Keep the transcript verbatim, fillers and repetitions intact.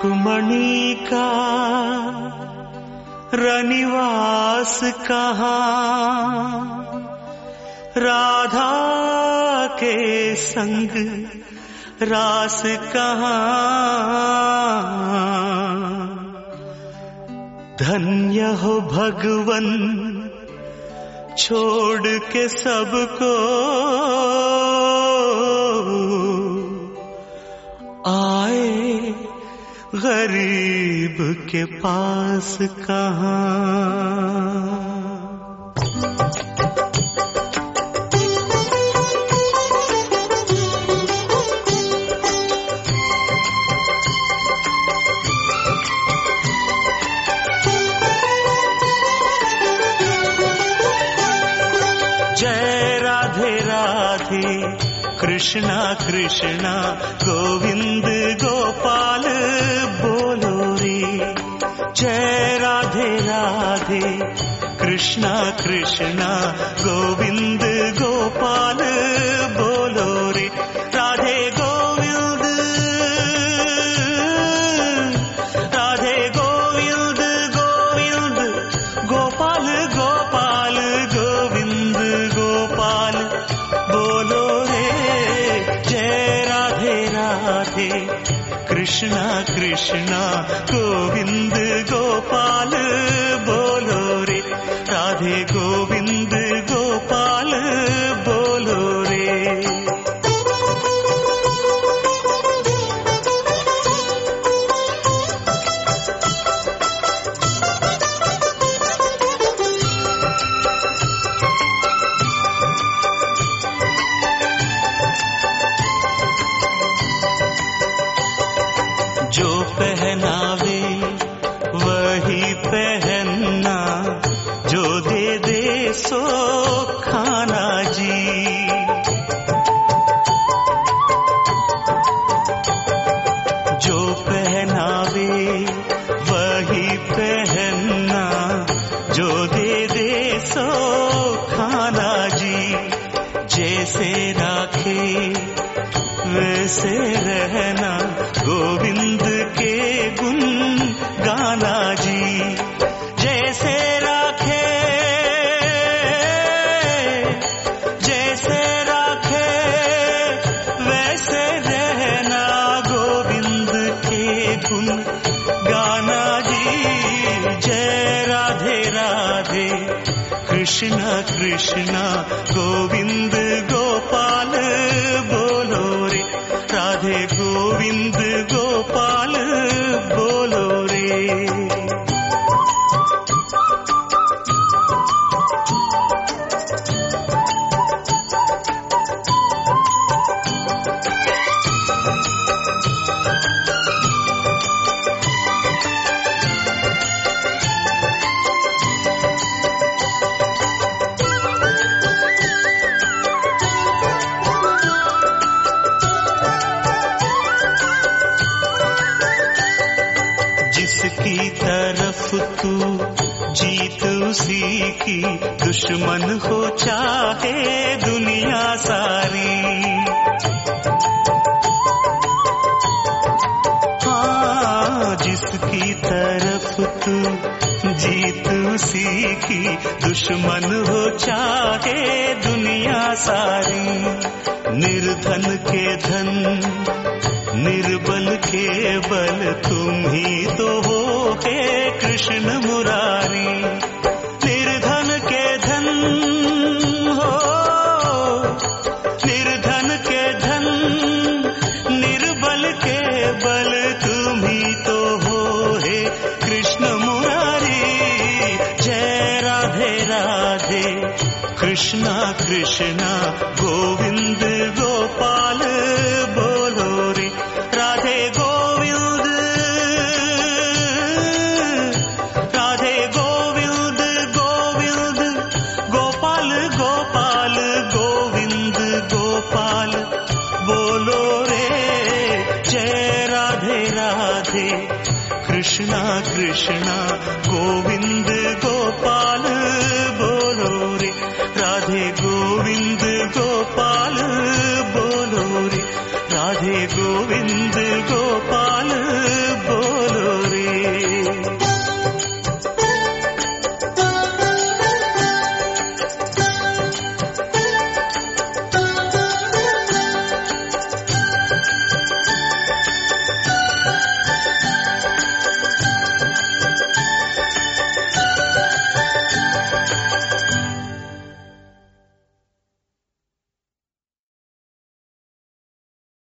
रुक्मणी का रनिवास कहाँ, राधा के संग रास कहाँ। धन्य हो भगवन छोड़ के सबको आए गरीब के पास कहाँ। जय राधे राधे कृष्णा कृष्णा गोविंद गोपाल बोलो रे। जय राधे राधे कृष्णा कृष्णा गोविंद गोपाल बोलो रे। राधे गोविंद राधे गोविंद गोविंद गोपाल गोपाल गोविंद गोपाल बोलो रे। जय राधे राधे कृष्णा कृष्णा गोविंद गोपाल बोलो रे। राधे गोविंद गोपाल बोलो रे। जो पहनावे वही पहनना, जो दे दे सो खाना जी। जो पहनावे वही पहनना, जो दे दे सो खाना जी। जैसे राखे वैसे रहना, गोविंद के गुण गाना जी। जैसे राखे जैसे राखे वैसे रहना, गोविंद के गुण गाना जी। जय राधे राधे कृष्णा कृष्णा गोविंद गोपाल बोलो रे। राधे गोविंद गोपाल बोलो रे। जिसकी तरफ तू जीत उसी की, दुश्मन हो चाहे दुनिया सारी। हाँ, जिसकी तरफ तू जीत उसी की, दुश्मन हो चाहे दुनिया सारी। निर्धन के धन निर्बल के बल, तुम ही तो हो हे कृष्ण मुरारी। निर्धन के धन हो, निर्धन के धन निर्बल के बल, तुम ही तो हो हे कृष्ण मुरारी। जय राधे राधे कृष्णा कृष्णा गोविंद गोपाल बोलो रे। राधे गोविंद राधे गोविंद गोविंद गोपाल गोपाल गोविंद गोपाल बोलो रे। जय राधे राधे कृष्णा कृष्णा गोविंद गोपाल बोलो रे। राधे गोविंद गोपाल बोलो रे। राधे गोविंद गोपाल